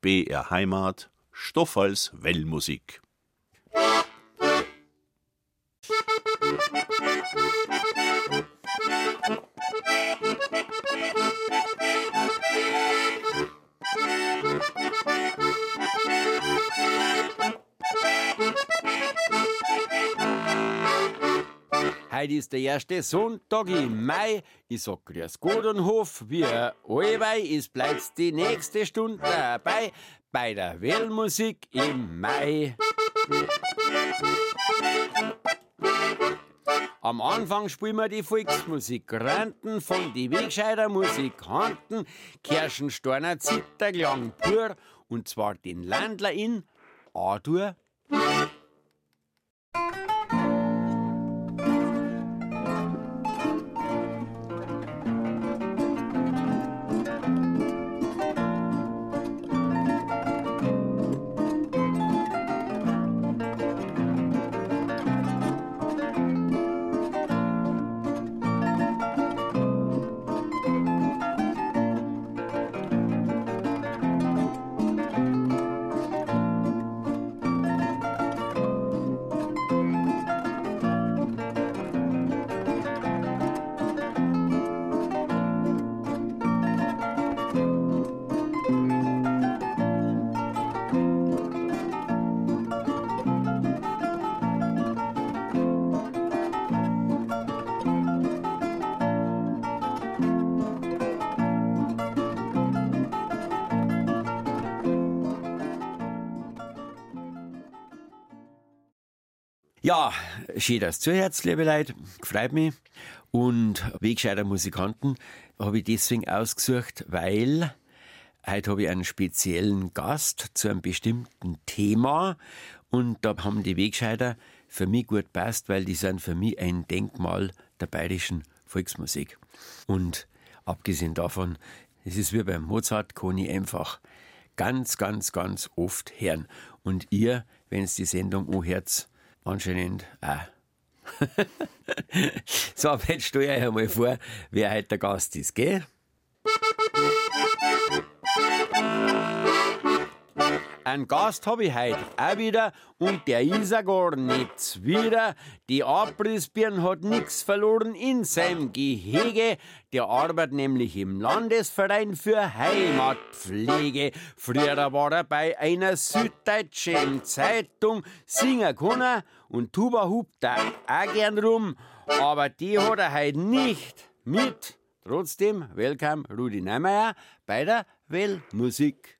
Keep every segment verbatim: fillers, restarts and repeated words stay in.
B R Heimat, Stoff als Wellmusik. Heute ist der erste Sonntag im Mai. Ich sag grüß Gott und hoff, wie allweil ist bleibt die nächste Stunde dabei bei der Wellmusik im Mai. Am Anfang spielen wir die Volksmusik, Ranten von die Wegscheider Musikanten, Kirschensteiner Zitterklang pur, und zwar den Landler in A-Dur. Ja, schön, dass du zuhörst, liebe Leute. Freut mich. Und Wegscheider Musikanten habe ich deswegen ausgesucht, weil heute habe ich einen speziellen Gast zu einem bestimmten Thema. Und da haben die Wegscheider für mich gut passt, weil die sind für mich ein Denkmal der bayerischen Volksmusik. Und abgesehen davon, es ist wie beim Mozart, kann ich einfach ganz, ganz, ganz oft hören. Und ihr, wenn es die Sendung anhört, anscheinend auch. So, jetzt stell euch einmal vor, wer heute der Gast ist, gell? Einen Gast habe ich heute auch wieder und der ist ja gar nichts wieder. Die Abrissbirn hat nix verloren in seinem Gehege. Der arbeitet nämlich im Landesverein für Heimatpflege. Früher war er bei einer süddeutschen Zeitung. Singen kann er und Tuba hupt er auch gern rum. Aber die hat er heute nicht mit. Trotzdem, willkommen Rudi Neumeier bei der Wellmusik.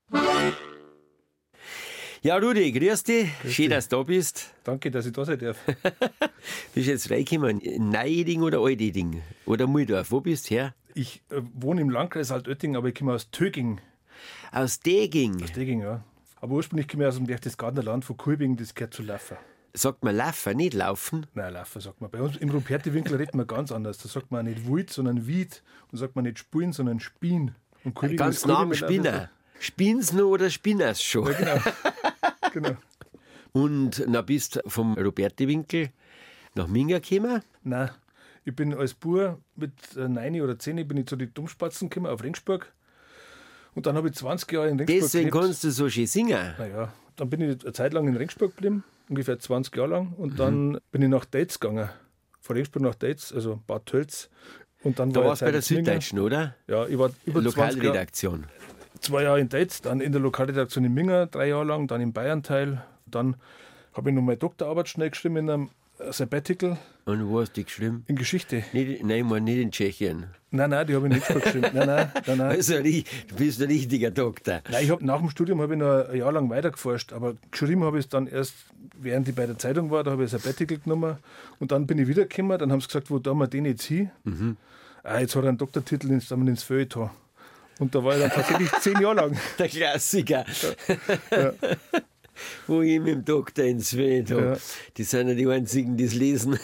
Ja, Rudi, grüß dich. Grüß Schön, dich. dass du da bist. Danke, dass ich da sein darf. Bist du jetzt reingekommen? Neueding oder Alteding? Oder Muldorf? Wo bist du her? Ich äh, wohne im Landkreis Altötting, aber ich komme aus Töging. Aus Deging. Aus Deging, ja. Aber ursprünglich komme ich aus dem Berchtesgadener Land von Kulbing, das gehört zu Laffer. Sagt man Laufen, nicht Laufen? Nein, Laffer sagt man. Bei uns im Rupertiwinkel redet man ganz anders. Da sagt man nicht Wut, sondern Wied. Und sagt man nicht Spulen, sondern Spien. Und Kulbing Ganz ist nah am Kulbing mit Spinner. Spinn's noch oder spinners schon? Ja, genau. genau. Und dann bist du vom Rupertiwinkel nach Minga gekommen? Nein, ich bin als Bub mit neun oder zehn bin ich zu den Dummspatzen gekommen auf Ringsburg. Und dann habe ich zwanzig Jahre in Ringsburg Deswegen gelebt. kannst du so schön singen. Naja, dann bin ich eine Zeit lang in Ringsburg geblieben, ungefähr zwanzig Jahre lang. Und dann mhm. bin ich nach Deitz gegangen. Von Ringsburg nach Deitz, also Bad Tölz. Und dann Da war warst du bei der Süddeutschen, oder? Ja, ich war über zwanzig Jahre, Lokalredaktion. zwei Jahre in Deitz, dann in der Lokalredaktion in Minga, drei Jahre lang, dann im Bayern-Teil. Dann habe ich noch meine Doktorarbeit schnell geschrieben in einem Sabbatical. Und wo hast du die geschrieben? In Geschichte. Nicht, nein, ich meine nicht in Tschechien. Nein, nein, die habe ich nicht geschrieben. Nein, nein, nein, nein. Also, du bist ein richtiger Doktor. Nein, ich hab, nach dem Studium habe ich noch ein Jahr lang weitergeforscht, aber geschrieben habe ich es dann erst, während ich bei der Zeitung war, da habe ich ein Sabbatical genommen und dann bin ich wiedergekommen, dann haben sie gesagt, wo tun wir den jetzt hin? Mhm. Ah, jetzt hat er einen Doktortitel ins, ins Feuilleton. Und da war ich dann tatsächlich zehn Jahre lang. Der Klassiker. Ja. Ja. Wo ich mit dem Doktor ins Feuilleton. Ja. Die sind ja die einzigen, die es lesen.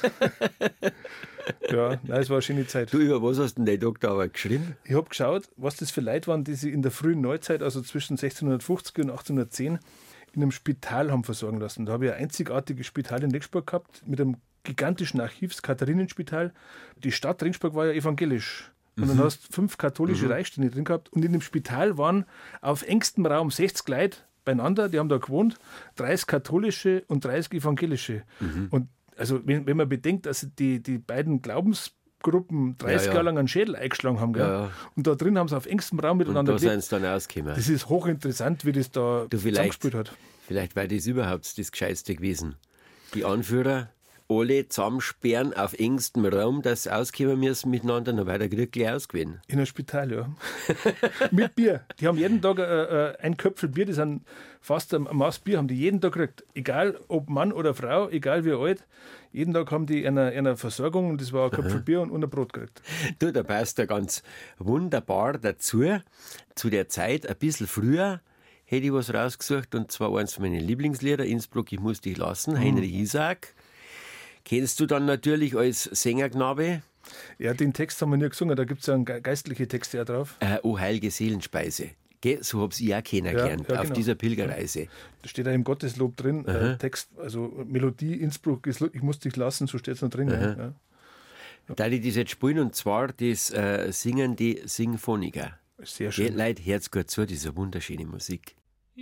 Ja, nein, es war eine schöne Zeit. Du, über was hast du denn deine Doktorarbeit geschrieben? Ich habe geschaut, was das für Leute waren, die sich in der frühen Neuzeit, also zwischen sechzehnhundertfünfzig und achtzehnhundertzehn, in einem Spital haben versorgen lassen. Da habe ich ein einzigartiges Spital in Ringsburg gehabt, mit einem gigantischen Archiv, das Katharinenspital. Die Stadt Ringsburg war ja evangelisch. und dann hast du fünf katholische mhm. Reichsstände drin gehabt und in dem Spital waren auf engstem Raum sechzig Leute beieinander, die haben da gewohnt, dreißig katholische und dreißig evangelische. Mhm. Und also wenn, wenn man bedenkt, dass die, die beiden Glaubensgruppen dreißig ja, ja. Jahre lang einen Schädel eingeschlagen haben, gell? Ja, ja. Und da drin haben sie auf engstem Raum miteinander und da sind sie dann ausgekommen. Das ist hochinteressant, wie das da zusammengespielt hat. Vielleicht war das überhaupt das Gescheitste gewesen. Die Anführer alle zusammensperren auf engstem Raum, dass sie auskommen müssen miteinander, dann war der Krieg gleich ausgewiesen. In einem Spital, ja. Mit Bier. Die haben jeden Tag äh, ein Köpfel Bier, das sind fast ein Maß Bier, haben die jeden Tag gekriegt. Egal ob Mann oder Frau, egal wie alt, jeden Tag haben die eine, eine Versorgung und das war ein Köpfel Bier und, und ein Brot gekriegt. Du, da passt ja ganz wunderbar dazu, zu der Zeit, ein bisschen früher, hätte ich was rausgesucht, und zwar eins von meinen Lieblingslieder, Innsbruck, ich muss dich lassen, mhm. Heinrich Isaac. Kennst du dann natürlich als Sängerknabe? Ja, den Text haben wir nie gesungen, da gibt es ja geistliche Texte ja drauf. Äh, O heilige Seelenspeise. Gell? So habe ich auch kennengelernt, ja, ja, auf genau. dieser Pilgerreise. Da steht ja im Gotteslob drin, äh, Text, also Melodie, Innsbruck, ich muss dich lassen, so steht es noch drin. Ja. Ja. Ja. Da ich das jetzt spielen, und zwar das äh, Singen die Sinfoniker. Sehr schön. Gell, Leute, hört's gut zu, diese wunderschöne Musik.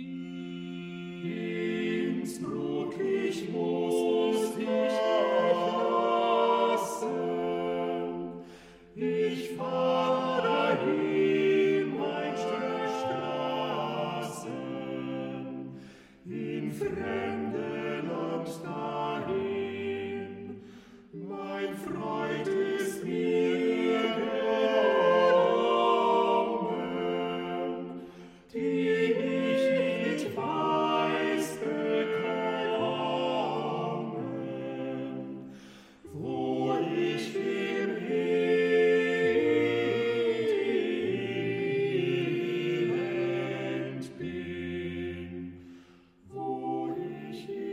Innsbruck, ich muss dich lassen. Ich fahr dahin, mein Stück Straßen, in fremde Land dahin. Mein Freund ist mir genommen, die ich nicht weiß bekommen, wo ich im Elend bin, wo ich im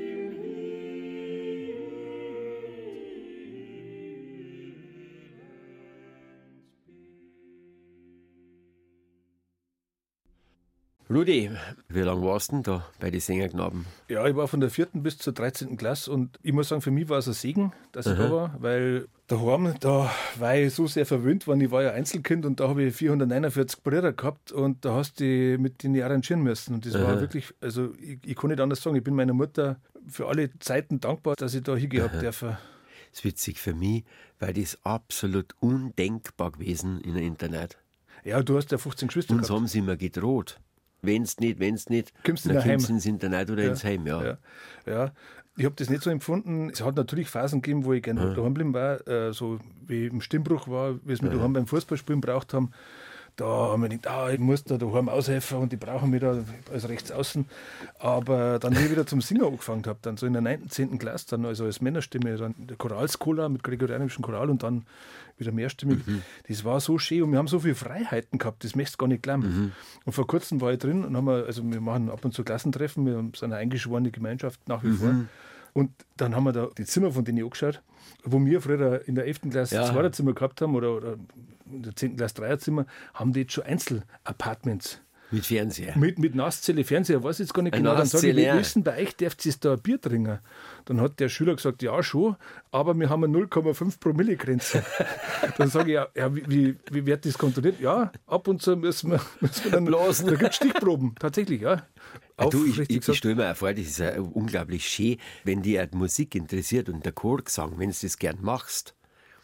Rudi, wie lange warst du denn da bei den Sängerknaben? Ja, ich war von der vierten bis zur dreizehnten Klasse und ich muss sagen, für mich war es ein Segen, dass ich Aha. da war, weil daheim, da war ich so sehr verwöhnt worden, ich war ja Einzelkind und da habe ich vierhundertneunundvierzig Brüder gehabt und da hast du mit denen arrangieren müssen und das Aha. war wirklich, also ich, ich kann nicht anders sagen, ich bin meiner Mutter für alle Zeiten dankbar, dass ich da hingehabt dürfen. Das ist witzig für mich, weil das absolut undenkbar gewesen in einem Internat. Ja, du hast ja fünfzehn Geschwister Uns gehabt. haben sie immer gedroht. Wenn's nicht, wenn's nicht, Kommst du dann in ein kommst du Heim. ins Internat oder Ja. ins Heim, ja. Ja, ja. Ich habe das nicht so empfunden. Es hat natürlich Phasen gegeben, wo ich gerne Ja. daheim geblieben war, äh, so wie im Stimmbruch war, wie es wir daheim beim Fußballspielen braucht haben. Da haben wir gedacht, ah, ich muss da daheim aushelfen und die brauchen mich da als Rechtsaußen. Aber dann, wie ich wieder zum Singen angefangen habe, dann so in der neunten, zehnten Klasse, dann also als Männerstimme, dann der Choralskola mit gregorianischem Choral und dann wieder mehrstimmig. Mhm. Das war so schön und wir haben so viele Freiheiten gehabt, das möchtest du gar nicht glauben. Mhm. Und vor kurzem war ich drin und haben wir, also wir machen ab und zu Klassentreffen, wir sind eine eingeschworene Gemeinschaft nach wie Mhm. vor. Und dann haben wir da die Zimmer von denen angeschaut, wo wir früher in der elften Klasse Ja. Zweierzimmer gehabt haben oder, oder in der zehnten Klasse Dreierzimmer, haben die jetzt schon Einzelapartments. Mit Fernseher. Mit, mit Nasszelle, Fernseher, weiß ich jetzt gar nicht Ein genau. Dann sage ich, Nasszelle, ja. wie ist denn bei euch, dürft ihr da ein Bier trinken? Dann hat der Schüler gesagt, ja schon, aber wir haben eine null Komma fünf Promille Grenze. Dann sage ich, ja, ja wie, wie, wie wird das kontrolliert? Ja, ab und zu müssen wir, müssen wir dann, Blasen. da gibt es Stichproben, tatsächlich, ja. Ja, du, ich, Aufrichtig ich, ich gesagt. stelle mir auch vor, das ist ja unglaublich schön, wenn dich die Musik interessiert und der Chorgesang, wenn du das gern machst.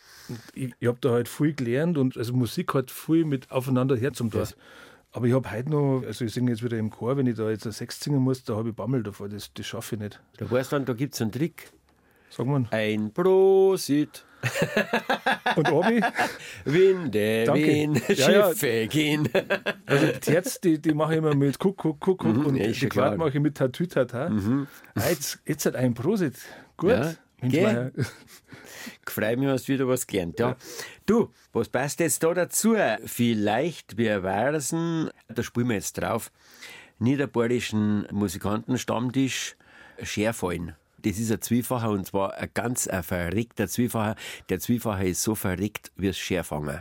Ich, ich habe da halt viel gelernt und also Musik hat viel mit aufeinander Herz um das. Aber ich habe heute noch, also ich singe jetzt wieder im Chor, wenn ich da jetzt ein Sechs singen muss, da habe ich Bammel davor, das, das schaffe ich nicht. Da weißt du dann, da gibt es einen Trick. Sag mal. Ein Prosit, Und Obi, Winde, Danke. wehen, Ja, ja. Schiffe gehen. also die Herz, die, die mache ich immer mit Kuck, Kuck, Kuck, Kuck Mhm, und ja, ist die schon klar. Quart mache ich mit Tatü, Tata. Mhm. Ah, jetzt, jetzt hat ein Prosit. Gut. Ja, Mensch, gell? Meier. Freut mich, hast du wieder was gelernt. Ja. Du, was passt jetzt da dazu? Vielleicht, wir wissen, da spielen wir jetzt drauf, niederbayerischen Musikantenstammtisch Scherfallen. Das ist ein Zwiefacher und zwar ein ganz ein verrückter Zwiefacher. Der Zwiefacher ist so verrückt wie das Scherfangen.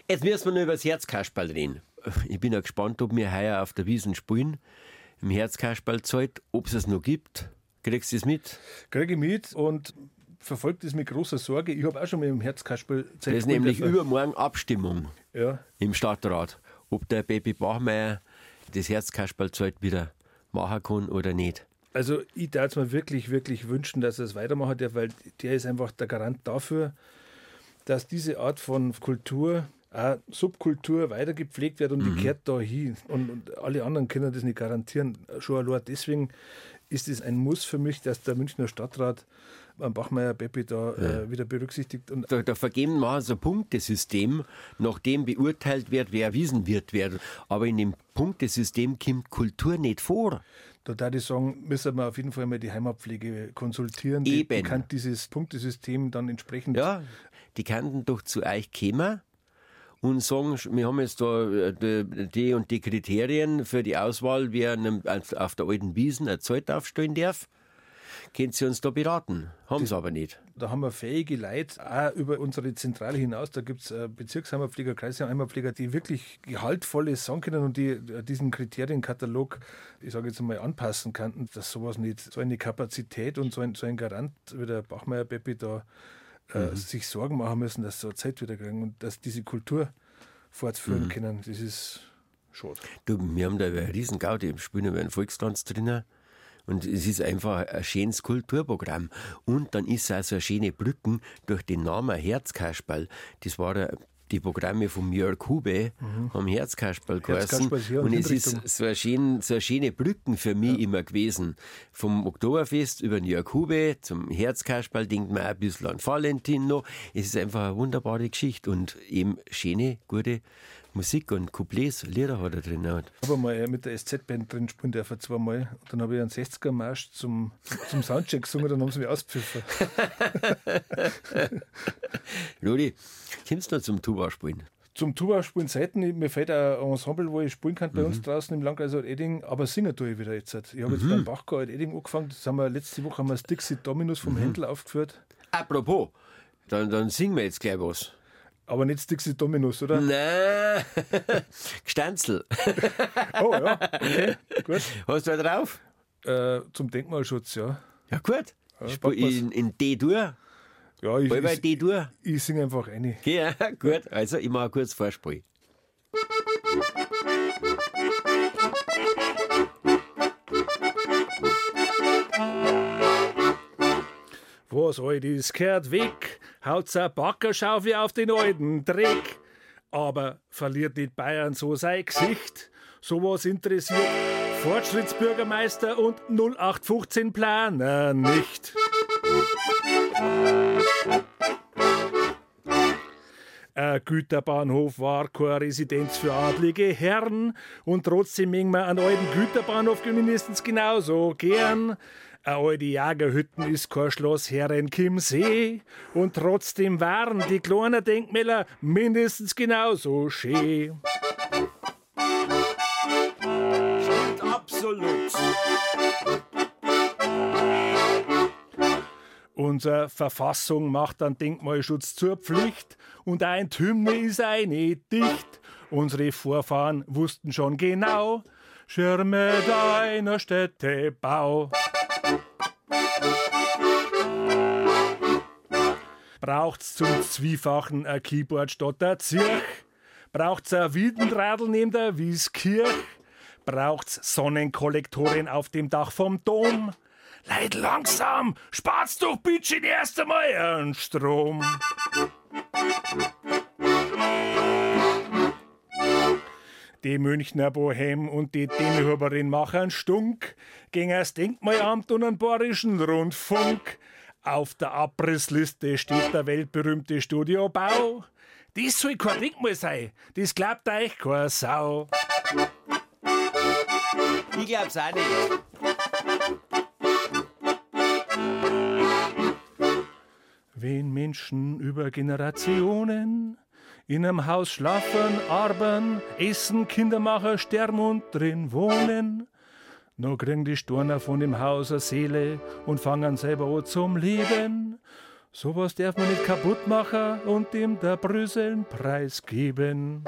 Jetzt müssen wir noch über das Herzkasperl reden. Ich bin ja gespannt, ob wir heuer auf der Wiesn spielen. Im Herzkasperlzeit, ob es es noch gibt. Kriegst du es mit? Kriege ich mit und verfolgt das mit großer Sorge. Ich habe auch schon mal im Herzkasperl Das ist nämlich übermorgen Abstimmung ja. im Stadtrat, ob der Baby Bachmeier das Herzkasperlzeit wieder machen kann oder nicht. Also ich darf es mir wirklich, wirklich wünschen, dass er es weitermachen darf, weil der ist einfach der Garant dafür, dass diese Art von Kultur, auch Subkultur weiter gepflegt wird und mhm. die kehrt da hin. Und, und alle anderen können das nicht garantieren. Schon allein deswegen ist es ein Muss für mich, dass der Münchner Stadtrat am Bachmeier Peppi da ja. äh, wieder berücksichtigt. Und da, da vergeben wir so ein Punktesystem, nachdem beurteilt wird, wer Wiesenwirt wird. Aber in dem Punktesystem kommt Kultur nicht vor. Da darf ich sagen, müssen wir auf jeden Fall mal die Heimatpflege konsultieren. Die, Eben. die kann dieses Punktesystem dann entsprechend... Ja, die könnten doch zu euch kommen und sagen, wir haben jetzt da die und die Kriterien für die Auswahl, wer auf der alten Wiesn eine Zeit aufstellen darf. Können Sie uns da beraten? Haben Sie aber nicht. Da haben wir fähige Leute, auch über unsere Zentrale hinaus. Da gibt es Bezirksheimatpfleger, Kreisheimatpfleger, die wirklich gehaltvolles sagen können und die diesen Kriterienkatalog, ich sage jetzt mal, anpassen könnten, dass sowas nicht, so eine Kapazität und so ein, so ein Garant wie der Bachmeier Peppi da äh, mhm. sich Sorgen machen müssen, dass sie so eine Zeit wieder kriegen und dass diese Kultur fortführen mhm. können. Das ist schade. Du, wir haben da einen riesen Gaudi im Spielen über einen Volkstanz drinnen. Und es ist einfach ein schönes Kulturprogramm. Und dann ist es auch so eine schöne Brücken durch den Namen Herzkasperl. Das war die Programme von Jörg Hube, mhm. haben Herzkasperl geheißen. Und es ist so eine, schöne, so eine schöne Brücken für mich ja. immer gewesen. Vom Oktoberfest über den Jörg Hube zum Herzkasperl denkt man auch ein bisschen an Valentin noch. Es ist einfach eine wunderbare Geschichte und eben schöne, gute Musik und Couplets, Lieder hat er drin. Ich habe mal mit der S Z-Band drin spielen dürfen, zweimal. Und dann habe ich einen sechziger-Marsch zum, zum Soundcheck gesungen, dann haben sie mich ausgepfiffen. Rudi, kommst du noch zum Tuba spielen? Zum Tuba spielen selten. Mir fällt ein Ensemble, wo ich spielen kann bei mhm. uns draußen im Landkreis Alt-Eding, aber singen tue ich wieder jetzt. Ich habe mhm. jetzt beim Bachgau Alt-Eding angefangen. Das haben wir, letzte Woche haben wir das Dixie Dominus vom mhm. Händel aufgeführt. Apropos, dann, dann singen wir jetzt gleich was. Aber nicht Dixie Dominus, oder? Nein, Gstanzl. Oh ja, okay, gut. Hast du da drauf? Äh, zum Denkmalschutz, ja. Ja gut, ja, in, in D-Dur. Ja, ich, ich, D-Dur. ich singe einfach rein. Ja, gut, also ich mache kurz Vorspiel. Was alt ist, kehrt weg, haut's a Backerschaufel auf den alten Dreck. Aber verliert nicht Bayern so sein Gesicht? Sowas interessiert Fortschrittsbürgermeister und null acht fünfzehn Planer nicht. Ein Güterbahnhof war keine Residenz für adlige Herren und trotzdem mengen wir einen alten Güterbahnhof mindestens genauso gern. Eine alte Jagerhütten ist kein Schloss Herrenchiemsee und trotzdem waren die kleinen Denkmäler mindestens genauso schön. Stimmt absolut. Unsere Verfassung macht einen Denkmalschutz zur Pflicht und ein Hymne ist eine dicht. Unsere Vorfahren wussten schon genau, Schirme deiner Städtebau. Braucht's zum Zwiefachen ein Keyboard statt der Zirch? Braucht's ein Wiedenradl neben der Wieskirch? Braucht's Sonnenkollektoren auf dem Dach vom Dom? Leid langsam, spart's doch bitte erst einmal einen Strom. Die Münchner Bohem und die Demihuberin machen Stunk gegen das Denkmalamt und einen bayerischen Rundfunk. Auf der Abrissliste steht der weltberühmte Studiobau. Das soll kein Denkmal sein, das glaubt euch keine Sau. Ich glaub's auch nicht. Wenn Menschen über Generationen in einem Haus schlafen, arbeiten, essen, Kinder machen, sterben und drin wohnen, noch kriegen die Storner von dem Haus eine Seele und fangen selber an zum Leben. Sowas darf man nicht kaputt machen und ihm der Brüsseln preisgeben.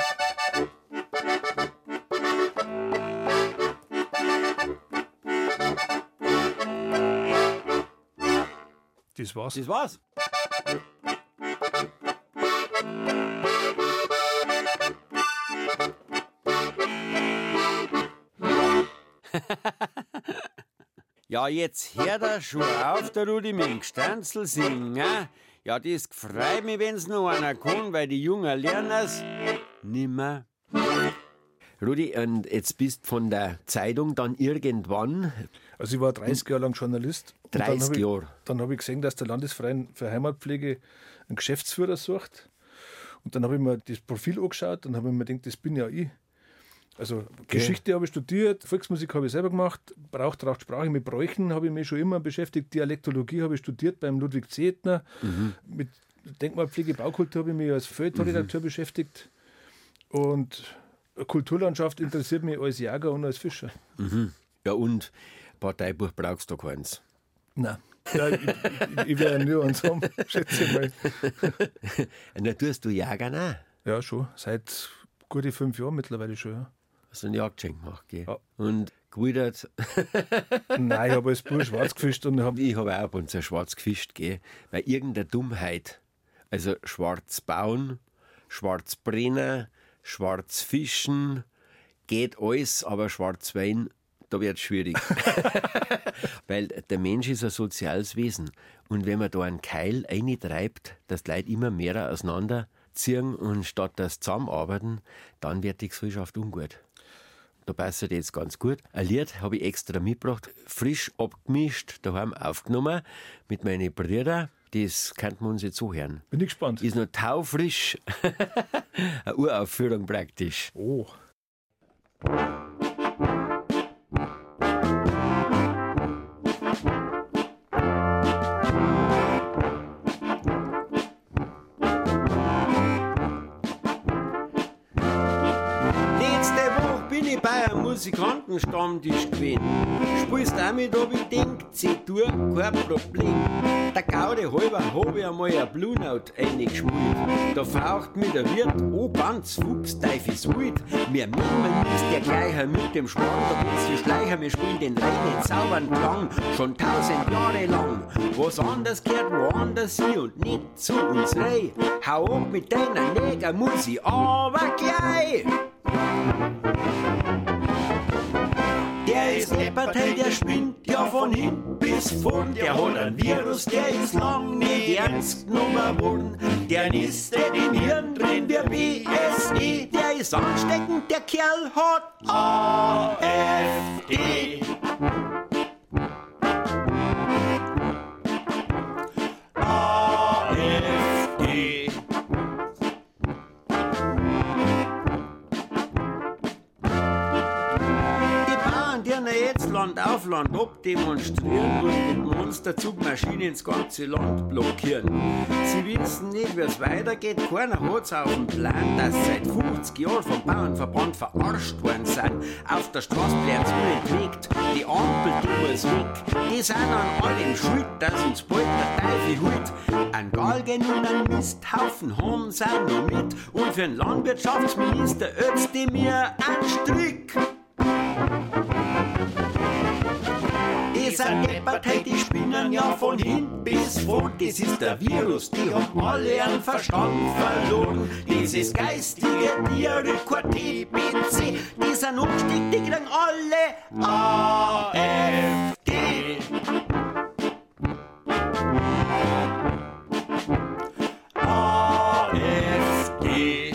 Das war's. Das war's. Ja, jetzt hört er schon auf, der Rudi mit dem Gstanzl singen. Ja, das freut mich, wenn's noch einer kann, weil die Jungen lernen es nimmer. Rudi, und jetzt bist du von der Zeitung dann irgendwann... Also ich war dreißig Jahre lang Journalist. dreißig Jahre. Dann habe ich gesehen, dass der Landesverein für Heimatpflege einen Geschäftsführer sucht. Und dann habe ich mir das Profil angeschaut und habe mir gedacht, das bin ja ich. Also okay. Geschichte habe ich studiert, Volksmusik habe ich selber gemacht, Brauch, Tracht, Sprache, mit Bräuchen habe ich mich schon immer beschäftigt, Dialektologie habe ich studiert beim Ludwig Zehtner, mhm. mit Denkmalpflege, Baukultur habe ich mich als Feuilletonredakteur mhm. beschäftigt und Kulturlandschaft interessiert mich als Jäger und als Fischer. Mhm. Ja, und Parteibuch brauchst du keins? Nein. Ja, ich, ich, ich werde nur eins haben, schätze ich mal. Na, tust du Jäger auch? Ja, schon. Seit gute fünf Jahren mittlerweile schon, ja. Hast du einen Jagdschein gemacht, gell? Ja. Und gewidert? Nein, ich habe als Bub schwarz gefischt. Und hab ich habe auch ab und zu schwarz gefischt, gell? Weil irgendeine Dummheit, also schwarz bauen, schwarz brennen, schwarz fischen, geht alles, aber schwarz Wein, da wird es schwierig. Weil der Mensch ist ein soziales Wesen. Und wenn man da einen Keil reintreibt, dass die Leute immer mehr auseinanderziehen und statt das zusammenarbeiten, dann wird die Gesellschaft ungut. Da passt das jetzt ganz gut. Ein Lied habe ich extra mitgebracht, frisch abgemischt, daheim aufgenommen, mit meinen Brüdern. Das könnten wir uns jetzt so hören. Bin ich gespannt. Ist noch taufrisch. Eine Uraufführung praktisch. Oh. Musikantenstammtisch gewesen. Spielst auch mit, hab ich gedacht, C-Dur, kein Problem. Der Gaude halber hab ich einmal eine Blue Note eingespielt. Da faucht mir der Wirt, oh ganz fuchsteifes wild. Wir nehmen ist der Gleicher mit dem Schwarm, da geht's die Schleicher, wir spielen den reinen, sauberen Klang, schon tausend Jahre lang. Was anders gehört woanders hin und nicht zu uns rei. Hau ab mit deiner Negermusik, aber gleich! Der ist deppert, der spinnt ja von hin bis vorn. Der hat einen Virus, der ist lang nicht ernst genommen worden. Der nistet im Hirn drin wie B S E. Der ist ansteckend, der Kerl hat A F D. A F D. Jetzt Land auf Land ab demonstrieren und mit Monsterzugmaschinen das ganze Land blockieren. Sie wissen nicht, wie es weitergeht, keiner hat's auf dem Plan, dass seit fünfzig Jahren vom Bauernverband verarscht worden sind. Auf der Straße bleibt's unentwegt, die Ampel, die muss weg. Die sind an allem schuld, dass uns bald der Teufel holt. Ein Galgen und ein Misthaufen haben sie noch mit und für den Landwirtschaftsminister Özdemir ein Strick. Die sind deppert, hey, die spinnen ja von hin bis vorn. Das ist der Virus, die haben alle ihren Verstand verloren. Dieses geistige Tiere, kein T B C, die sind umgestiegen, die kriegen alle A F D. A F D.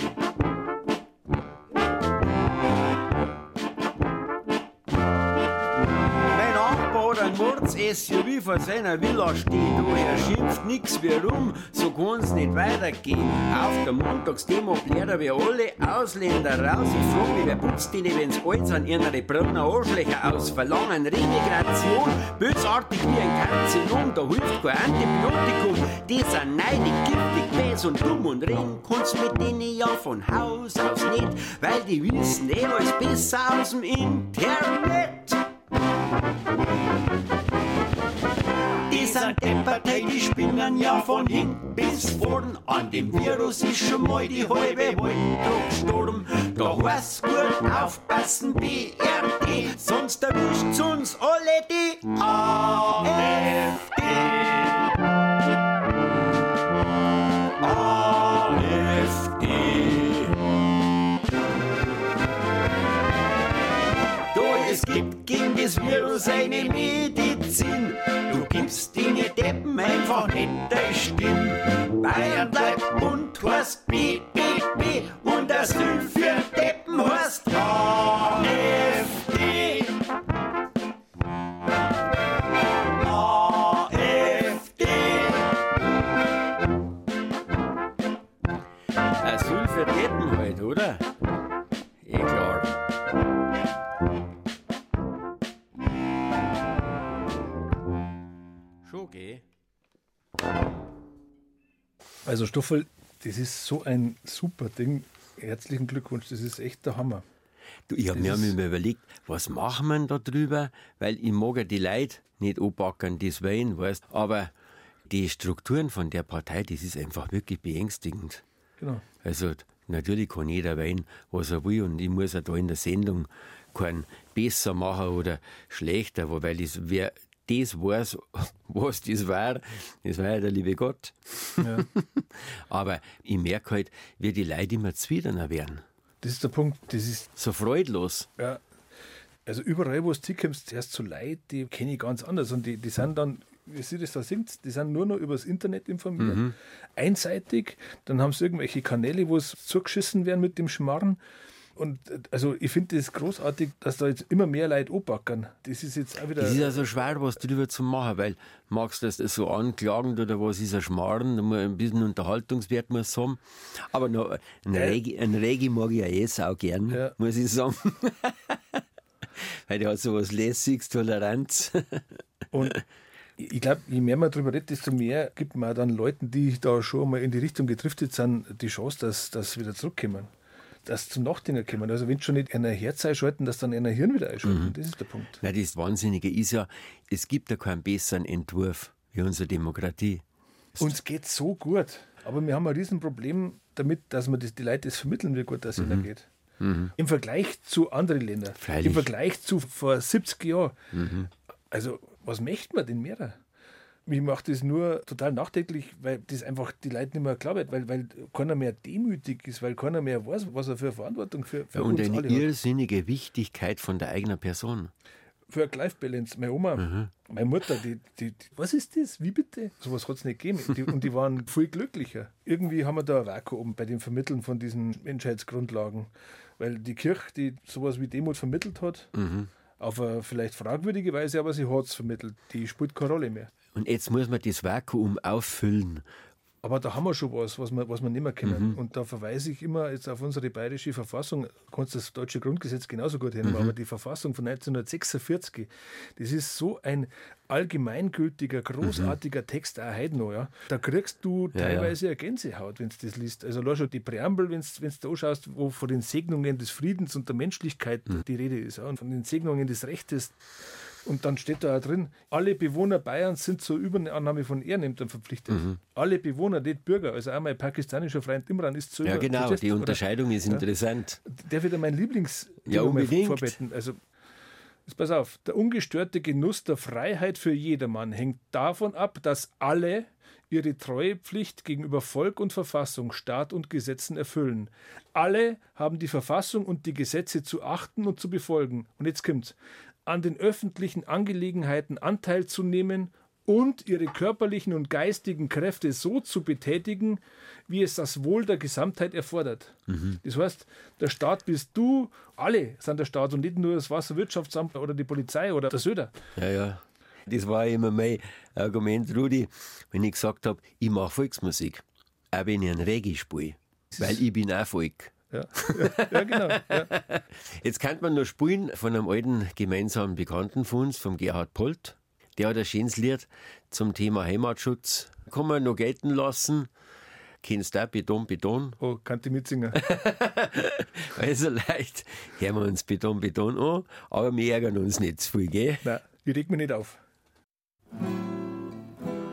Ein Mords-S U V vor seiner Villa steht, oh, er schimpft nix wie rum, so kann's nicht weitergehen. Auf der Montagsdemo bläht er wie alle Ausländer raus. Ich frag mich, wer putzt die, wenn's alt sind, ihre braunen Arschlöcher aus, verlangen Remigration, bösartig wie ein Karzinom, da hilft kein Antibiotikum. Die sind neidig, giftig, bäs und dumm und reden kannst mit denen ja von Haus aus nicht, weil die wissen eh alles besser aus dem Internet. Die sind sind deppert, hey, die spinnen ja von hinten bis vorn. An dem Virus ist schon mal die halbe Welt gestorben. Da heißt's gut aufpassen, B R D, sonst erwischt's uns alle die A F D. A F D. Es gibt gegen das Virus eine Medizin. Du gibst den Deppen einfach nicht deine Stimme. Bayern bleibt bunt, heißt B B B. Und Asyl für Deppen heißt A F D. A F D. Asyl für Deppen halt, oder? Eh klar. Okay. Also Stoffel, das ist so ein super Ding. Herzlichen Glückwunsch, das ist echt der Hammer. Du, ich habe mir immer überlegt, was machen wir da drüber? Weil ich mag ja die Leute nicht anpacken, die es wollen, weißt. Aber die Strukturen von der Partei, das ist einfach wirklich beängstigend. Genau. Also natürlich kann jeder wollen, was er will, und ich muss ja da in der Sendung keinen besser machen oder schlechter, weil das wer das weiß, was das war, das war ja der liebe Gott. Ja. Aber ich merke halt, wie die Leute immer zufriedener werden. Das ist der Punkt, das ist, So freudlos. ja, also überall, wo du hinkommst, erst so Leute, die kenne ich ganz anders und die, die sind dann, wie sie das da singt, die sind nur noch übers Internet informiert, Mhm. einseitig, dann haben sie irgendwelche Kanäle, wo es zugeschissen werden mit dem Schmarrn. Und also ich finde das großartig, dass da jetzt immer mehr Leute anpacken. Das ist jetzt auch wieder... Es ist ja so schwer, was drüber zu machen, weil magst du das so anklagend oder was ist ein Schmarrn, da muss ein bisschen Unterhaltungswert muss es haben. Aber noch, ein, Ja. Regi, ein Regi mag ich ja eh sau gern, Ja. muss ich sagen. Weil der hat so was Lässiges, Toleranz. Und ich glaube, je mehr man darüber redet, desto mehr gibt man auch dann Leuten, die da schon mal in die Richtung gedriftet sind, die Chance, dass dass sie wieder zurückkommen. Dass sie zum Nachdenken kommen. Also wenn schon nicht einer Herz einschalten, dass dann einer Hirn wieder einschalten. Mhm. Das ist der Punkt. Nein, das Wahnsinnige ist ja, es gibt ja keinen besseren Entwurf wie unsere Demokratie. Uns geht so gut. Aber wir haben ein Riesenproblem damit, dass wir das, die Leute das vermitteln, wie gut das Mhm. ihnen geht. Im Vergleich zu anderen Ländern. Freilich. Im Vergleich zu vor siebzig Jahren. Mhm. Also, was möchten wir denn mehr? Mich macht das nur total nachdenklich, weil das einfach die Leute nicht mehr klar wird, weil, weil keiner mehr demütig ist, weil keiner mehr weiß, was er für Verantwortung für, für Und uns eine alle hat. irrsinnige Wichtigkeit von der eigenen Person. Für Work-Life-Balance. Meine Oma, Mhm. meine Mutter, die, die, die, was ist das? Wie bitte? Sowas hat es nicht gegeben. Die, und die waren viel glücklicher. Irgendwie haben wir da ein Vakuum bei dem Vermitteln von diesen Menschheitsgrundlagen. Weil die Kirche, die sowas wie Demut vermittelt hat, Mhm. auf eine vielleicht fragwürdige Weise, aber sie hat es vermittelt. Die spielt keine Rolle mehr. Und jetzt muss man das Vakuum auffüllen. Aber da haben wir schon was, was wir, was wir nicht mehr kennen. Und da verweise ich immer jetzt auf unsere bayerische Verfassung. Du kannst das deutsche Grundgesetz genauso gut hernehmen, aber die Verfassung von neunzehnhundertsechsundvierzig, das ist so ein allgemeingültiger, großartiger Text, auch heute noch. Ja. Da kriegst du Ja, teilweise eine Gänsehaut, wenn du das liest. Also lass schon die Präambel, wenn du da anschaust, wo von den Segnungen des Friedens und der Menschlichkeit die Rede ist, ja, und von den Segnungen des Rechtes. Und dann steht da auch drin, alle Bewohner Bayerns sind zur Übernahme von Ehrenämtern verpflichtet. Alle Bewohner, nicht Bürger. Also auch mein pakistanischer Freund Imran ist zu Ja, über- genau, verstehst die du? Oder- Unterscheidung ist Ja. interessant. Darf ich da mein Lieblings Ja, mal unbedingt. vorbeten? Also, jetzt pass auf, der ungestörte Genuss der Freiheit für jedermann hängt davon ab, dass alle ihre Treuepflicht gegenüber Volk und Verfassung, Staat und Gesetzen erfüllen. Alle haben die Verfassung und die Gesetze zu achten und zu befolgen. Und jetzt kommt's. An den öffentlichen Angelegenheiten Anteil zu nehmen und ihre körperlichen und geistigen Kräfte so zu betätigen, wie es das Wohl der Gesamtheit erfordert. Das heißt, der Staat bist du, alle sind der Staat und nicht nur das Wasserwirtschaftsamt oder die Polizei oder der Söder. Ja, ja. Das war immer mein Argument, Rudi, wenn ich gesagt habe, ich mache Volksmusik. Auch wenn ich ein Reggae spiele. Weil ich bin auch Volk. Ja, ja, ja genau. Ja. Jetzt kann man noch spielen von einem alten gemeinsamen Bekannten von uns, vom Gerhard Polt. Der hat ein schönes Lied zum Thema Heimatschutz. Kann man noch gelten lassen. Kennst du auch Beton, Beton? Oh, kann ich mitsingen? Also leicht hören wir uns Beton, Beton an, aber wir ärgern uns nicht zu viel, gell? Nein, ich reg mich nicht auf.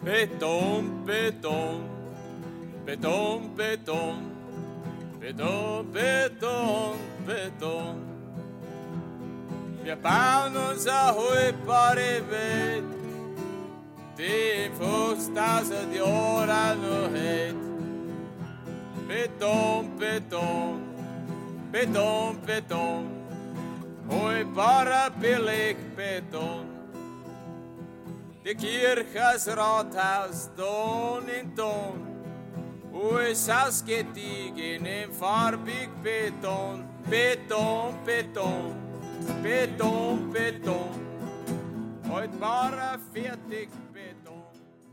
Beton, Beton, Beton, Beton, Beton, Beton, Beton. Wir bauen uns eine haltbare Welt, die in fünftausend Jahren noch hält. Beton, Beton, Beton, Beton, haltbarer Billigbeton. Die Kirche, das Rathaus, Ton in Ton, alles ausgediegen im farbig Beton. Beton, Beton, Beton, Beton, haltbarer Fertigbeton.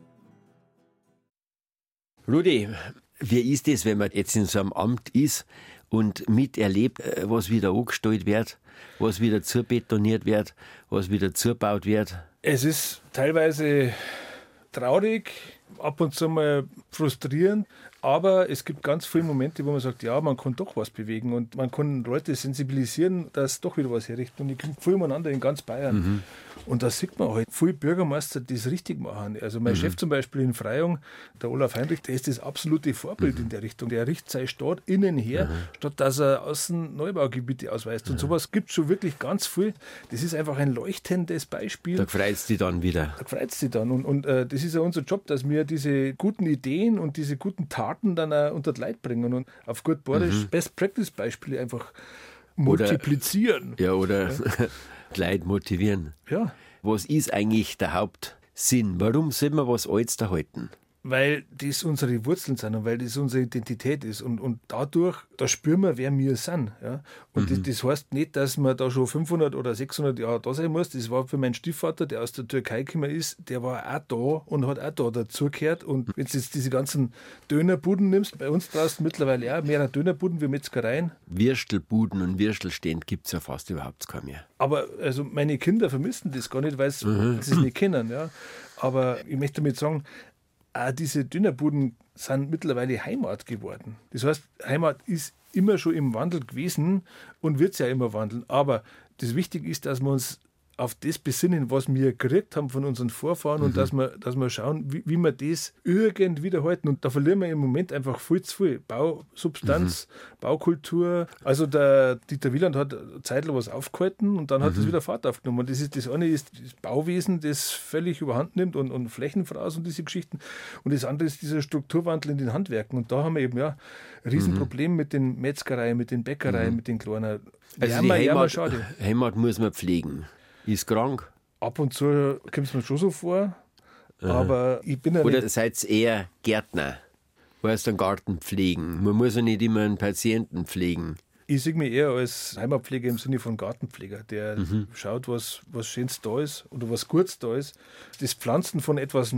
Rudi, wie ist es, wenn man jetzt in so einem Amt ist und miterlebt, was wieder angestellt wird, was wieder zubetoniert wird, was wieder zugebaut wird? Es ist teilweise traurig, ab und zu mal frustrierend, aber es gibt ganz viele Momente, wo man sagt, ja, man kann doch was bewegen und man kann Leute sensibilisieren, dass doch wieder was herrichten. Und ich kriege viel miteinander in ganz Bayern. Mhm. Und da sieht man halt viele Bürgermeister, die es richtig machen. Also mein mhm. Chef zum Beispiel in Freyung, der Olaf Heinrich, der ist das absolute Vorbild mhm. in der Richtung. Der richtet seine Stadt innen her, mhm. statt dass er außen Neubaugebiete ausweist. Und mhm. sowas gibt es schon wirklich ganz viel. Das ist einfach ein leuchtendes Beispiel. Da freut es dich dann wieder. Da freut es dich dann. Und, und äh, das ist ja unser Job, dass wir diese guten Ideen und diese guten Taten dann auch unter die Leute bringen und auf gut Badisch mhm. Best-Practice-Beispiele einfach multiplizieren. Oder, ja, oder ja. die Leute motivieren. Ja. Was ist eigentlich der Hauptsinn? Warum soll man was Altes erhalten? Weil das unsere Wurzeln sind und weil das unsere Identität ist. Und, und dadurch, da spüren wir, wer wir sind. Ja? Und mhm. das, das heißt nicht, dass man da schon fünfhundert oder sechshundert Jahre da sein muss. Das war für meinen Stiefvater, der aus der Türkei gekommen ist, der war auch da und hat auch da dazugehört. Und wenn du jetzt diese ganzen Dönerbuden nimmst, bei uns draußen mittlerweile auch mehr Dönerbuden wie Metzgereien. Würstelbuden und Würstelstände gibt es ja fast überhaupt keinen mehr. Aber also meine Kinder vermissen das gar nicht, weil sie Mhm. es nicht kennen. Ja? Aber ich möchte damit sagen, auch diese Dönerbuden sind mittlerweile Heimat geworden. Das heißt, Heimat ist immer schon im Wandel gewesen und wird es ja immer wandeln. Aber das Wichtige ist, dass wir uns auf das besinnen, was wir gekriegt haben von unseren Vorfahren mhm. und dass wir, dass wir schauen, wie, wie wir das irgendwie wiederhalten. Und da verlieren wir im Moment einfach viel zu viel. Bausubstanz, mhm. Baukultur. Also der Dieter Wieland hat eine Zeit lang was aufgehalten und dann hat es mhm. wieder Fahrt aufgenommen. Und das, ist, das eine ist das Bauwesen, das völlig überhand nimmt und, und Flächen voraus und diese Geschichten. Und das andere ist dieser Strukturwandel in den Handwerken. Und da haben wir eben ja ein Riesenproblem mhm. mit den Metzgereien, mit den Bäckereien, mhm. mit den kleinen. Also ja, die mal, Heimat, ja, schade. Heimat muss man pflegen. Ist krank? Ab und zu kommt es mir schon so vor, Aha. aber ich bin ja Oder nicht... seid ihr eher Gärtner? Weißt du, einen Garten pflegen? Man muss ja nicht immer einen Patienten pflegen. Ich sehe mich eher als Heimatpfleger im Sinne von Gartenpfleger, der mhm. schaut, was, was Schönes da ist oder was Gutes da ist. Das Pflanzen von etwas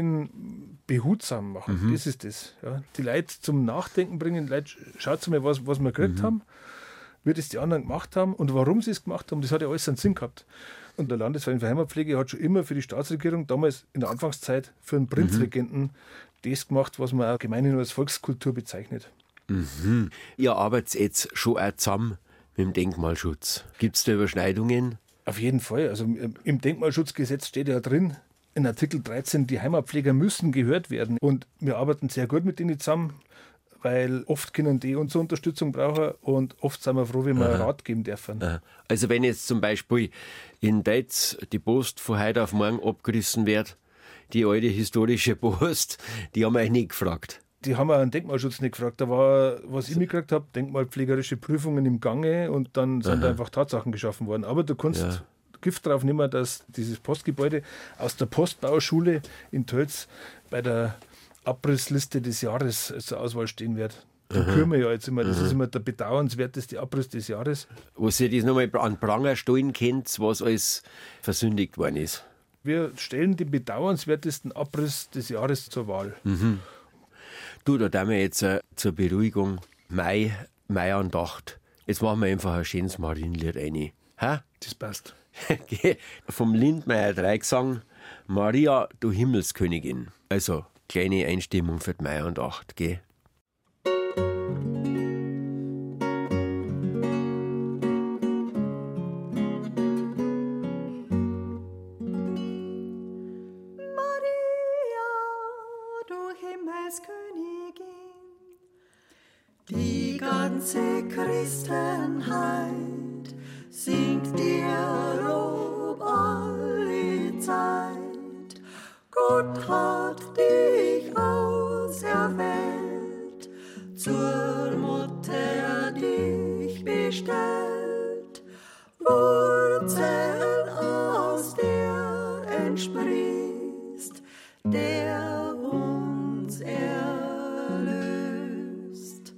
Neuem behutsam machen, mhm. das ist das. Ja. Die Leute zum Nachdenken bringen, die Leute, schaut mal, was, was wir gekriegt mhm. haben, wie das die anderen gemacht haben und warum sie es gemacht haben, das hat ja alles einen Sinn gehabt. Und der Landesverein für Heimatpflege hat schon immer für die Staatsregierung, damals in der Anfangszeit, für einen Prinzregenten mhm. das gemacht, was man auch gemeinhin als Volkskultur bezeichnet. Mhm. Ihr arbeitet jetzt schon auch zusammen mit dem Denkmalschutz. Gibt es da Überschneidungen? Auf jeden Fall. Also im Denkmalschutzgesetz steht ja drin, in Artikel dreizehn, die Heimatpfleger müssen gehört werden. Und wir arbeiten sehr gut mit denen zusammen, weil oft können die unsere Unterstützung brauchen und oft sind wir froh, wenn wir Aha. Rat geben dürfen. Aha. Also wenn jetzt zum Beispiel in Deutsch die Post von heute auf morgen abgerissen wird, die alte historische Post, die haben euch nicht gefragt. Die haben auch einen Denkmalschutz nicht gefragt. Da war, was ich mitgekriegt habe, denkmalpflegerische Prüfungen im Gange und dann sind Aha. da einfach Tatsachen geschaffen worden. Aber du kannst ja. Gift drauf nehmen, dass dieses Postgebäude aus der Postbauschule in Tölz bei der Abrissliste des Jahres zur Auswahl stehen wird. Da küren wir ja jetzt immer. Das Aha. ist immer der bedauernswerteste Abriss des Jahres. Was ihr das nochmal an Pranger stellen könnt, was alles versündigt worden ist. Wir stellen den bedauernswertesten Abriss des Jahres zur Wahl. Mhm. Du, da tun wir jetzt uh, zur Beruhigung Mai, Maiandacht. Jetzt machen wir einfach ein schönes Marienlied rein. Ha? Das passt. Vom Lindmeier Dreigesang, Maria, du Himmelskönigin. Also, kleine Einstimmung für die Maiandacht, gell? Maria, Himmelskönigin. Die ganze Christenheit singt dir Lob alle Zeit. Gott hat dich auserwählt, zur Mutter dich bestellt, Wurzel aus der entsprießt, der uns erlöst.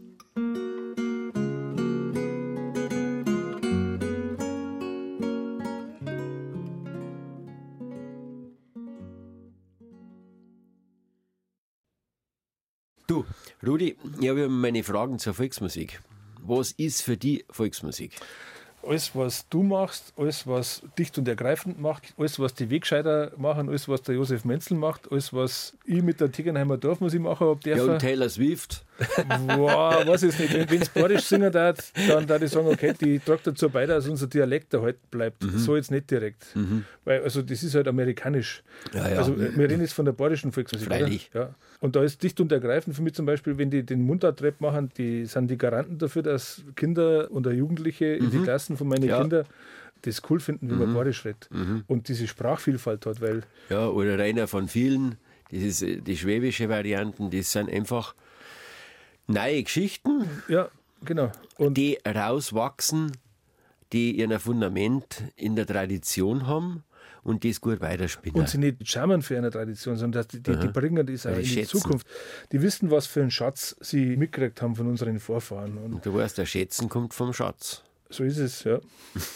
Du, Rudi, ich habe meine Fragen zur Volksmusik. Was ist für die Volksmusik? Alles, was du machst, alles, was dicht und ergreifend macht, alles, was die Wegscheider machen, alles, was der Josef Menzel macht, alles, was ich mit der Tegenheimer Dorfmusik machen habe, Ja, und Taylor Swift. Wow, weiß ich nicht. Wenn es badisch singen darf, dann darf ich sagen, okay, die tragt dazu bei, dass unser Dialekt erhalten bleibt. Mhm. So jetzt nicht direkt. Mhm. Weil, also das ist halt amerikanisch. Ja, ja. Also wir reden jetzt von der badischen Volksmusik. Freilich. Oder? Ja. Und da ist dicht und ergreifend für mich zum Beispiel, wenn die den Mundartrap machen, die sind die Garanten dafür, dass Kinder und Jugendliche in die Klassen von meinen Ja. Kindern das cool finden, wie man badisch redet. Mhm. Und diese Sprachvielfalt hat, weil Ja, oder Rainer von vielen, das ist äh, die schwäbische Varianten, das sind einfach neue Geschichten, ja, genau. Und die rauswachsen, die ihren Fundament in der Tradition haben und das gut weiterspinnen. Und sie nicht schamen für eine Tradition, sondern dass die, die, die bringen das auch Weil in die die schätzen. Zukunft. Die wissen, was für einen Schatz sie mitgekriegt haben von unseren Vorfahren. Und Und du weißt, der Schätzen kommt vom Schatz. so ist es, ja.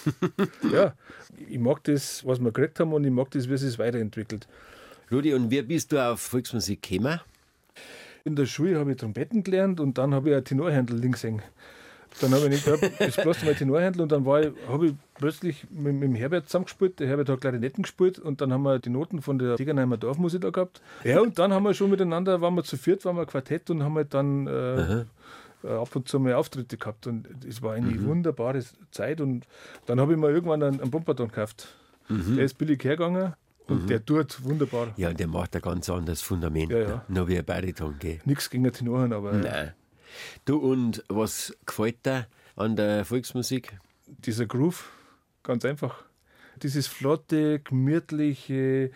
Ja, ich mag das, was wir gekriegt haben, und ich mag das, wie es sich weiterentwickelt. Rudi, und wie bist du auf Volksmusik gekommen? In der Schule habe ich Trompeten gelernt und dann habe ich ein Tenorhändel links hängen. Dann habe ich nicht gehabt, das bloß mal Tenorhändel, und dann war ich, habe ich plötzlich mit, mit dem Herbert zusammengespielt. Der Herbert hat Klarinetten gespielt und dann haben wir die Noten von der Tegernheimer Dorfmusik da gehabt. Ja, und dann haben wir schon miteinander, waren wir zu viert, waren wir ein Quartett und haben halt dann äh, ab und zu mal Auftritte gehabt. Und es war eine wunderbare Zeit. Und dann habe ich mir irgendwann einen, einen Bombarton gekauft. Der ist billig hergegangen und der tut wunderbar. Ja, und der macht ein ganz anderes Fundament, Ja, ja. noch wie ein Bariton. Gell? Nichts gegen den Tenorhorn, aber Nein. Du, und was gefällt dir an der Volksmusik? dieser Groove, ganz einfach. Dieses flotte, gemütliche,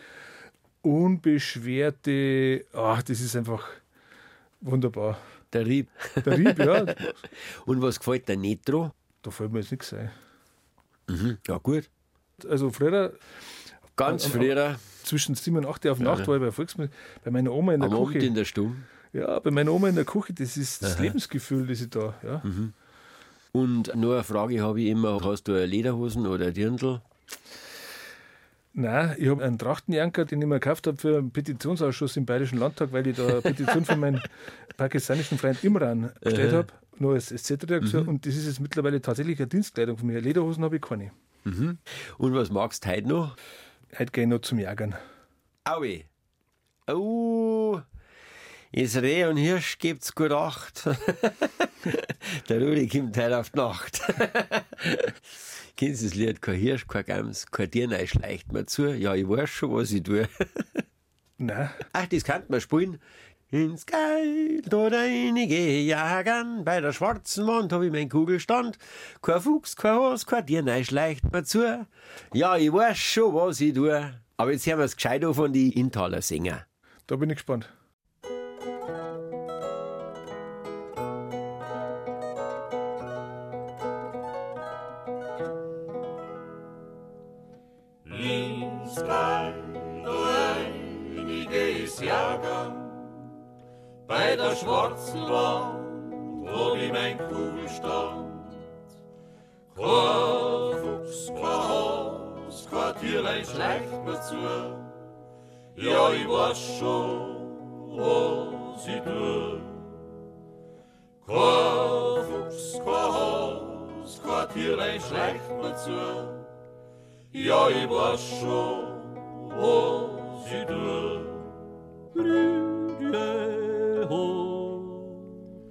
unbeschwerte, ach, das ist einfach wunderbar. Der Rieb. Der Rieb, ja, Und was gefällt dir nicht dran? da fällt mir jetzt nichts ein. Mhm. Ja, gut. Also früher, Ganz Am- am- früher, zwischen sieben und acht Uhr auf Nacht, war ich bei Volksmusik, bei meiner Oma in der am Abend Küche. in der Stube. Ja, bei meiner Oma in der Küche, das ist das Lebensgefühl, das ich da, ja. Und nur eine Frage habe ich immer, hast du eine Lederhosen oder ein Dirndl? Nein, ich habe einen Trachtenjanker, den ich mir gekauft habe für einen Petitionsausschuss im Bayerischen Landtag, weil ich da eine Petition von meinem pakistanischen Freund Imran gestellt habe, nur als S Z-Redakteur. Und das ist jetzt mittlerweile tatsächlich eine Dienstkleidung von mir. Lederhosen habe ich keine. Und was magst du heute noch? Heute gehe ich noch zum Jagern. Aui. Oh, ist Reh und Hirsch gibt's gut acht. Der Rudi kommt heute auf die Nacht. Kennst du das Lied? Kein Hirsch, kein Gams, kein Tier schleicht mir zu. Ja, ich weiß schon, was ich tue. Nein, Ach, das kann man spielen. Ins Geld oder einige Jagern, bei der schwarzen Wand hab ich meinen Kugelstand. Kein Fuchs, kein Hase, kein Tier schleicht mir zu. Ja, ich weiß schon, was ich tue. Aber jetzt hören wir es gescheit an von die Intaler Sänger. da bin ich gespannt. Ins Kleid einiges Jagen, bei der schwarzen Wand hab ich mein Kugelstand. Kein Fuchs, kein Haus, kein Tierlein schleicht mir zu. Ja, ich weiß schon, was ich tue. Kein Fuchs, kein Haus, kein Tierlein schleicht mir zu. Ja, ich weiß schon, was ich tue. Brüder, ho,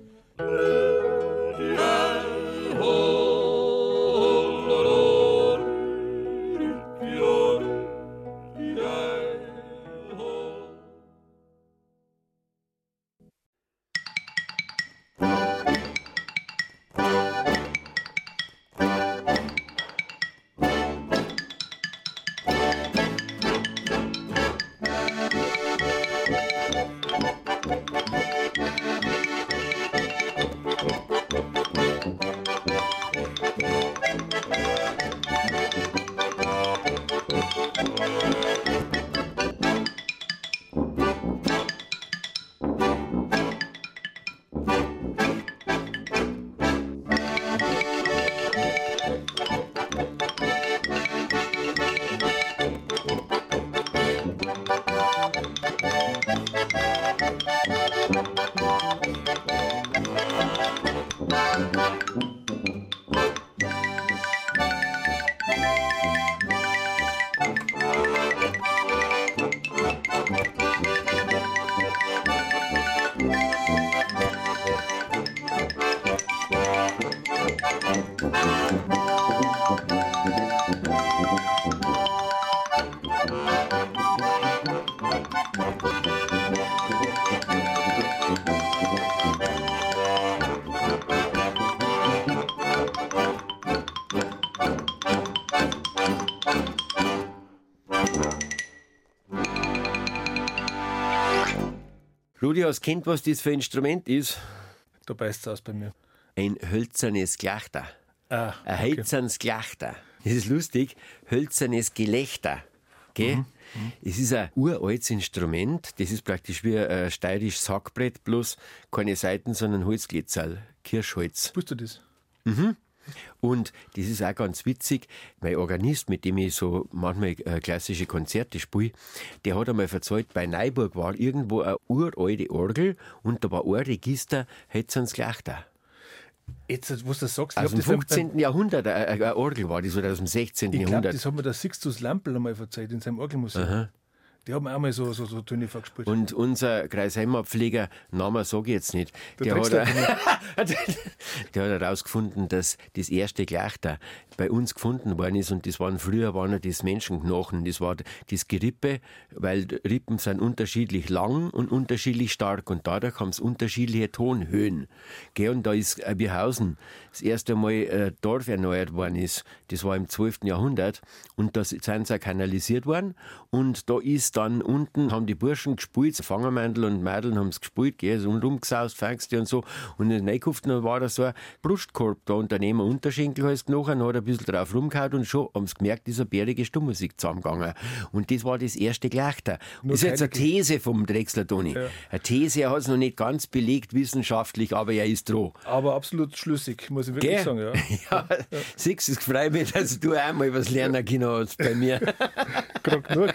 Brüder, ho, lo, lo, Brüder, Brüder, ho. Rudi, hast du kennt, was das für ein Instrument ist? Da beißt es aus bei mir. Ein hölzernes Gelächter. Ah, Ein hölzernes Gelächter. Das ist lustig. Hölzernes Gelächter. Gell? Mhm. Es ist ein uraltes Instrument. Das ist praktisch wie ein steirisches Sackbrett, bloß keine Saiten, sondern Holzglitzerl. Kirschholz. Wusstest du das? Mhm. Und das ist auch ganz witzig. Mein Organist, mit dem ich so manchmal äh, klassische Konzerte spiele, der hat einmal erzählt, bei Neuburg war irgendwo eine uralte Orgel und da war ein Register, hölzernes Gelächter. Jetzt, wo du das sagst, Aus dem fünfzehnten Jahrhundert, eine, eine Orgel war das, oder aus dem sechzehnten Ich glaube, Jahrhundert. das hat mir der Sixtus Lampel einmal verzeiht in seinem Orgelmuseum. Aha. Die haben auch mal so, so, so Töne vorgespielt. Und unser Kreisheimer-Pfleger, Namen sage ich jetzt nicht, Der der, hat, Dreckster. der hat herausgefunden, dass das erste Gelächter bei uns gefunden worden ist und das waren früher waren das Menschenknochen, das war das Gerippe, weil Rippen sind unterschiedlich lang und unterschiedlich stark und dadurch haben es unterschiedliche Tonhöhen. Gell, und da ist äh, Bierhausen das erste Mal äh, Dorf erneuert worden ist, das war im zwölften Jahrhundert und da sind sie auch kanalisiert worden und da ist dann unten, haben die Burschen gespielt, Fangermändel und Mädeln haben es gespielt, gell, so rumgesaust, Fangste und so. Und in Neikuften war da so ein Brustkorb da und daneben ein Unterschenkelhalsknochen, hat ein bisschen drauf rumgehauen und schon haben sie gemerkt, ist eine bärige Stimmmusik zusammengegangen. Und das war das erste Gelächter. Das ist jetzt eine These vom Drechsler Toni. Ja. Eine These, er hat es noch nicht ganz belegt wissenschaftlich, aber er ist dran. Aber absolut schlüssig, muss ich wirklich Gell? sagen. Ja. Ja, ja. Siehst du, es freut mich, dass du auch mal was lernen können hast bei mir. Gerade genug.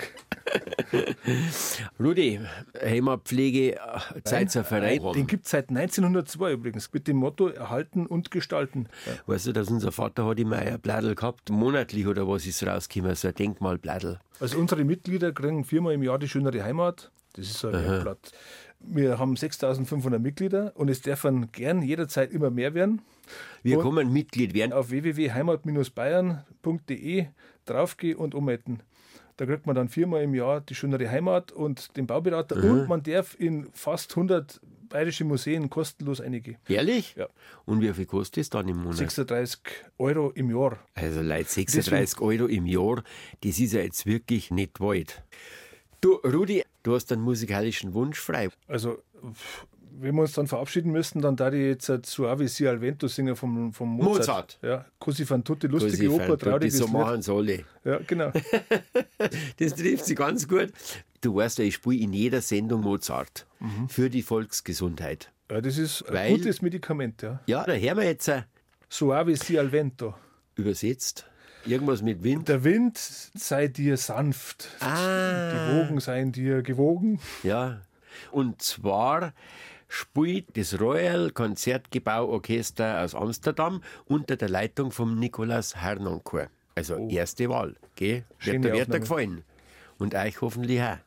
Rudi, Heimatpflege, Zeit Verein. Den gibt es seit neunzehnhundertzwei übrigens, mit dem Motto Erhalten und Gestalten. Ja. Weißt du, dass unser Vater hat immer ein Blattl gehabt, monatlich oder was ist rausgekommen, so ein Denkmalblattl. Also unsere Mitglieder kriegen viermal im Jahr die schönere Heimat. Das ist so ein Wertblatt. Wir haben sechstausendfünfhundert Mitglieder und es dürfen gern jederzeit immer mehr werden. Wir und kommen Mitglied werden. Auf w w w punkt heimat bayern punkt d e draufgehen und ummelden. Da kriegt man dann viermal im Jahr die schönere Heimat und den Bauberater mhm. und man darf in fast hundert bayerische Museen kostenlos reingehen. Ehrlich? Ja. Und wie viel kostet es dann im Monat? sechsunddreißig Euro im Jahr. Also Leute, sechsunddreißig Euro im Jahr, das ist ja jetzt wirklich nicht weit. Du, Rudi, du hast einen musikalischen Wunsch frei. Also, wenn wir uns dann verabschieden müssten, dann da ich jetzt Suave Si al Vento singen vom, vom Mozart. Mozart. Ja, Così fan tutti, lustige Così fan Oper, tutti, trauriges so Lied. machen sie alle. Ja, genau. Das trifft sie ganz gut. Du weißt ja, ich spiele in jeder Sendung Mozart mhm. für die Volksgesundheit. Ja, das ist ein Weil, gutes Medikament, ja. Ja, da hören wir jetzt äh, Suave Si al Vento. übersetzt. Irgendwas mit Wind. Der Wind sei dir sanft. Ah. Die Wogen seien dir gewogen. Ja. Und zwar spielt das Royal Konzertgebauorchester aus Amsterdam unter der Leitung vom Nikolaus Harnoncourt. Also Oh. erste Wahl. Gell? Wird Schöne der Wert Aufnahme. gefallen. Und euch hoffentlich auch.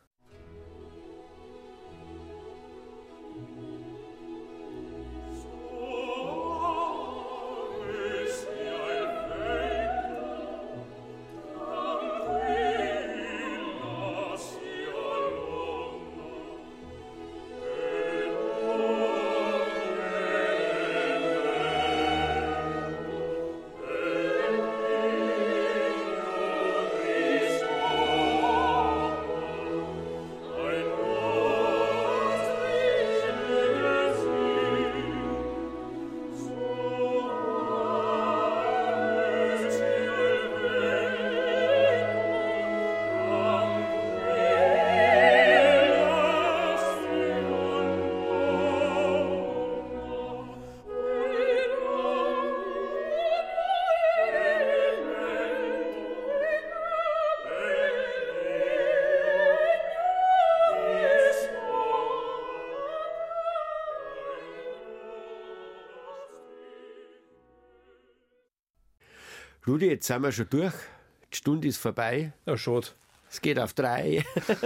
Rudi, jetzt sind wir schon durch. Die Stunde ist vorbei. Ja, schade. Es geht auf drei.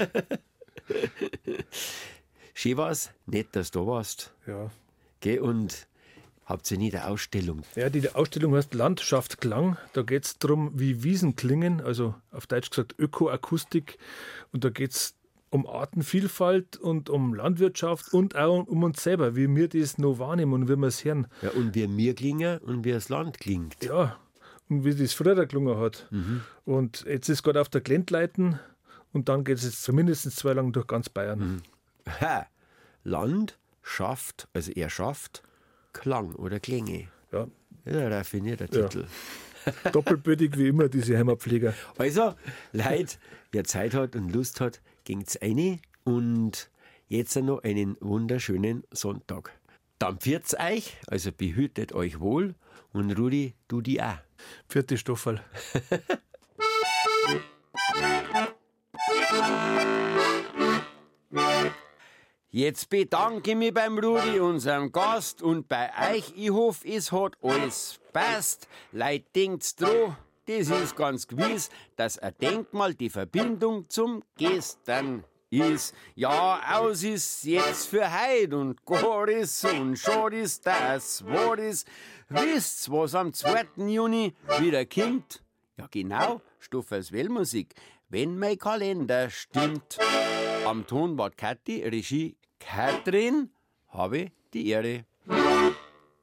Schön war's. Nett, dass du da warst. Ja. Gell? Und habt ihr nie eine Ausstellung? Ja, die Ausstellung heißt Landschaft Klang. Da geht es darum, wie Wiesen klingen, also auf Deutsch gesagt Ökoakustik. Und da geht es um Artenvielfalt und um Landwirtschaft und auch um uns selber, wie wir das noch wahrnehmen und wie wir es hören. Ja, und wie mir klingen und wie das Land klingt. Ja, und wie das früher gelungen hat. Mhm. Und jetzt ist gerade auf der Glentleiten und dann geht es jetzt zumindest zwei lang durch ganz Bayern. Mhm. Ha! Land schafft, also er schafft Klang oder Klänge. Ja, Ja, raffinierter Ja. Titel. doppelbödig wie immer, diese Heimatpfleger. Also, Leute, wer Zeit hat und Lust hat, gingt's rein und jetzt noch einen wunderschönen Sonntag. Dann pfirt's euch, also behütet euch wohl und Rudi, du die auch. Vierte Stofferl. Jetzt bedanke ich mich beim Rudi, unserem Gast, und bei euch. Ich hoffe, es hat alles passt. Leute, denkt's dran, das ist ganz gewiss, dass ein Denkmal die Verbindung zum Gestern ist. Ja, aus ist jetzt für heut und gar ist und schade ist, das war ist. Wisst's, was am zweiten Juni wieder kommt? Ja, genau, Stoffels Wellmusik, wenn mein Kalender stimmt. Am Ton war Kathi, Regie Katrin, habe die Ehre.